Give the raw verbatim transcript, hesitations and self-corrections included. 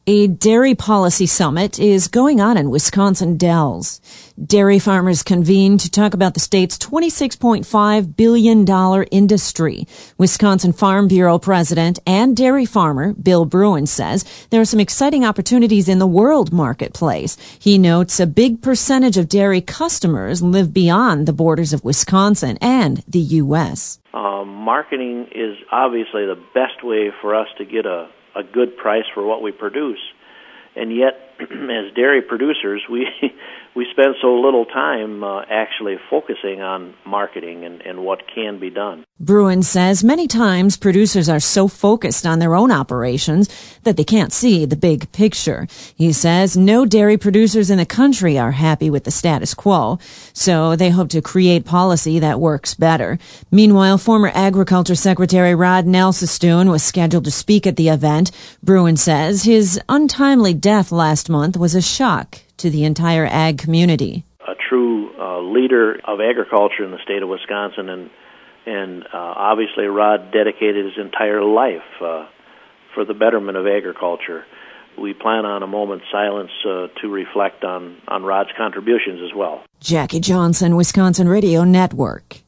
A dairy policy summit is going on in Wisconsin Dells. Dairy farmers convened to talk about the state's twenty-six point five billion dollars industry. Wisconsin Farm Bureau president and dairy farmer Bill Bruin says there are some exciting opportunities in the world marketplace. He notes a big percentage of dairy customers live beyond the borders of Wisconsin and the U S. Um, marketing is obviously the best way for us to get a a good price for what we produce. And yet, as dairy producers, we we spend so little time uh, actually focusing on marketing and, and what can be done. Bruin says many times producers are so focused on their own operations that they can't see the big picture. He says no dairy producers in the country are happy with the status quo, so they hope to create policy that works better. Meanwhile, former Agriculture Secretary Rod Nelsestune was scheduled to speak at the event. Bruin says his untimely death last month was a shock to the entire ag community. A true uh, leader of agriculture in the state of Wisconsin, and and uh, obviously Rod dedicated his entire life uh, for the betterment of agriculture. We plan on a moment's silence uh, to reflect on, on Rod's contributions as well. Jackie Johnson, Wisconsin Radio Network.